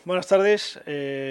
Buenas tardes.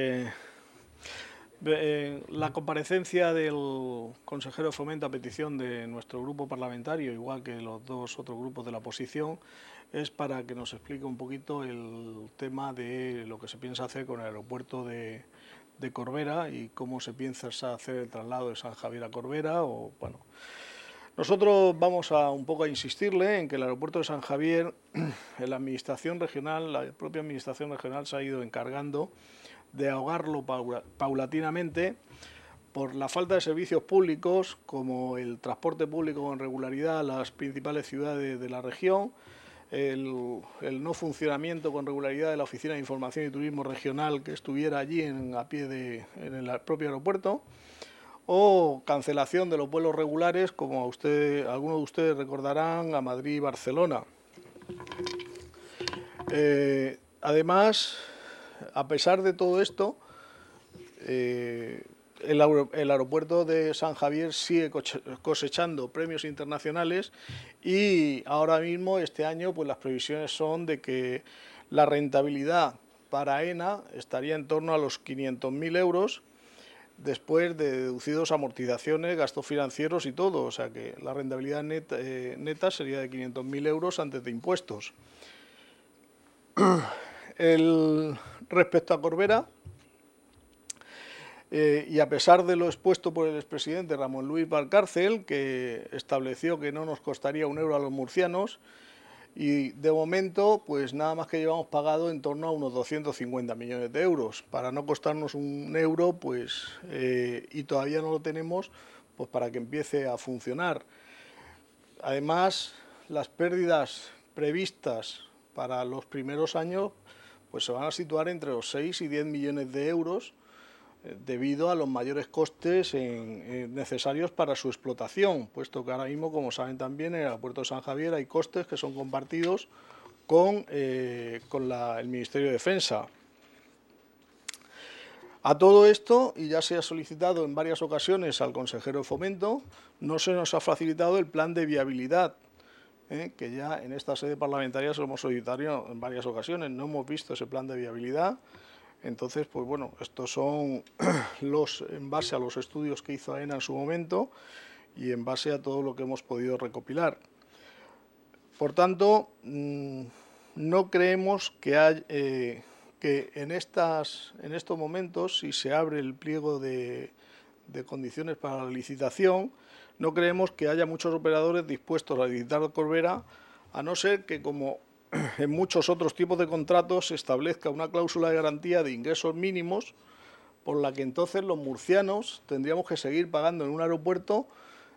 La comparecencia del consejero de Fomento a petición de nuestro grupo parlamentario, igual que los dos otros grupos de la oposición, es para que nos explique un poquito el tema de lo que se piensa hacer con el aeropuerto de Corbera y cómo se piensa hacer el traslado de San Javier a Corbera. Nosotros vamos un poco a insistirle en que el aeropuerto de San Javier, en la administración regional, la propia administración regional se ha ido encargando de ahogarlo paulatinamente por la falta de servicios públicos, como el transporte público con regularidad a las principales ciudades de la región, el no funcionamiento con regularidad de la Oficina de Información y Turismo Regional que estuviera allí en el propio aeropuerto, o cancelación de los vuelos regulares, como algunos de ustedes recordarán, a Madrid y Barcelona. Además, a pesar de todo esto, el aeropuerto de San Javier sigue cosechando premios internacionales y ahora mismo, este año, pues las previsiones son de que la rentabilidad para AENA estaría en torno a los 500.000 euros, después de deducidos amortizaciones, gastos financieros y todo. O sea que la rentabilidad neta sería de 500.000 euros antes de impuestos. Respecto a Corbera, y a pesar de lo expuesto por el expresidente Ramón Luis Valcárcel, que estableció que no nos costaría un euro a los murcianos, y de momento, pues nada más que llevamos pagado en torno a unos 250 millones de euros, para no costarnos un euro, pues, y todavía no lo tenemos, pues para que empiece a funcionar. Además, las pérdidas previstas para los primeros años, pues se van a situar entre los 6 y 10 millones de euros, debido a los mayores costes necesarios para su explotación, puesto que ahora mismo, como saben también, en el aeropuerto de San Javier hay costes que son compartidos con el Ministerio de Defensa. A todo esto, y ya se ha solicitado en varias ocasiones al consejero de Fomento, no se nos ha facilitado el plan de viabilidad, que ya en esta sede parlamentaria se lo hemos solicitado en varias ocasiones. No hemos visto ese plan de viabilidad. Entonces, pues bueno, estos son en base a los estudios que hizo AENA en su momento y en base a todo lo que hemos podido recopilar. Por tanto, no creemos que en estos momentos, si se abre el pliego de condiciones para la licitación, no creemos que haya muchos operadores dispuestos a licitar Corbera, a no ser que, como en muchos otros tipos de contratos, se establezca una cláusula de garantía de ingresos mínimos, por la que entonces los murcianos tendríamos que seguir pagando en un aeropuerto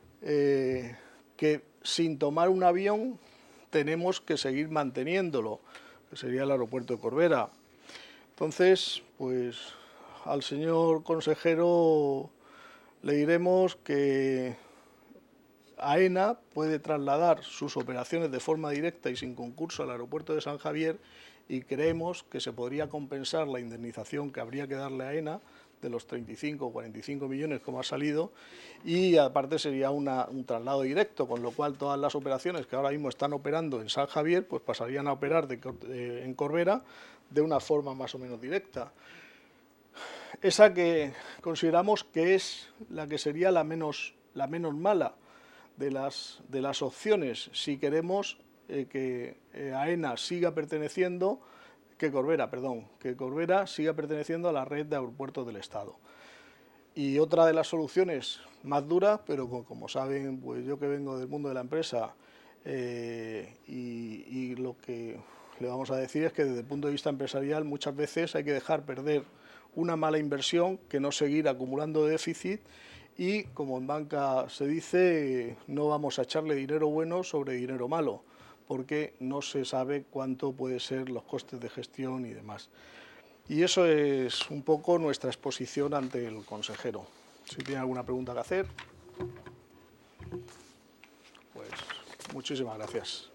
que, sin tomar un avión, tenemos que seguir manteniéndolo, que sería el aeropuerto de Corbera. Entonces, pues al señor consejero le diremos que AENA puede trasladar sus operaciones de forma directa y sin concurso al aeropuerto de San Javier, y creemos que se podría compensar la indemnización que habría que darle a AENA de los 35 o 45 millones como ha salido, y aparte sería un traslado directo, con lo cual todas las operaciones que ahora mismo están operando en San Javier pues pasarían a operar en Corbera de una forma más o menos directa. Esa que consideramos que es la que sería la menos mala de las opciones, si queremos que AENA siga perteneciendo, que Corbera siga perteneciendo a la red de aeropuertos del Estado. Y otra de las soluciones más duras, pero como saben, pues yo que vengo del mundo de la empresa, y lo que le vamos a decir es que desde el punto de vista empresarial muchas veces hay que dejar perder una mala inversión que no seguir acumulando déficit, y como en banca se dice, no vamos a echarle dinero bueno sobre dinero malo, porque no se sabe cuánto pueden ser los costes de gestión y demás. Y eso es un poco nuestra exposición ante el consejero. Si tiene alguna pregunta que hacer, pues muchísimas gracias.